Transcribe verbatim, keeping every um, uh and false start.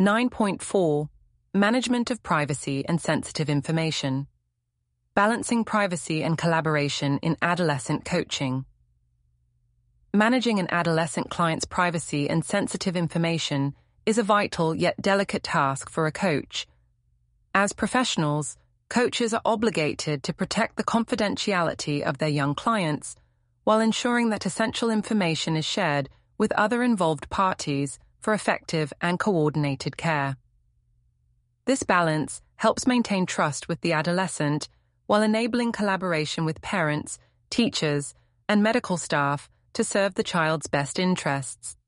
nine point four. Management of privacy and sensitive information. Balancing privacy and collaboration in adolescent coaching. Managing an adolescent client's privacy and sensitive information is a vital yet delicate task for a coach. As professionals, coaches are obligated to protect the confidentiality of their young clients while ensuring that essential information is shared with other involved parties for effective and coordinated care. This balance helps maintain trust with the adolescent while enabling collaboration with parents, teachers, and medical staff to serve the child's best interests.